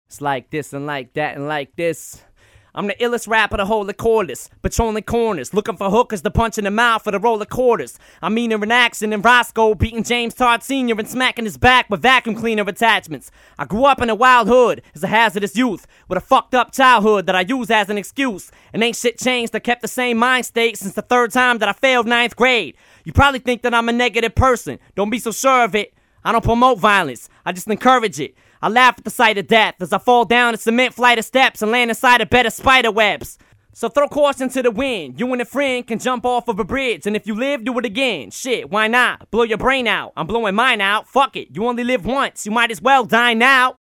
It's like this and like that and like this. I'm the illest rapper to hold the cordless, patrolling corners, looking for hookers to punch in the mouth for the roll of quarters. I'm meaner in action than Roscoe, beating James Todd Sr. and smacking his back with vacuum cleaner attachments. I grew up in a wild hood as a hazardous youth, with a fucked up childhood that I use as an excuse. And ain't shit changed, I kept the same mind state since the third time that I failed 9th grade. You probably think that I'm a negative person, don't be so sure of it. I don't promote violence, I just encourage it. I laugh at the sight of death as I fall down a cement flight of steps and land inside a bed of spider webs. So throw caution to the wind. You and a friend can jump off of a bridge, and if you live, do it again. Shit, why not? Blow your brain out. I'm blowing mine out. Fuck it. You only live once. You might as well die now.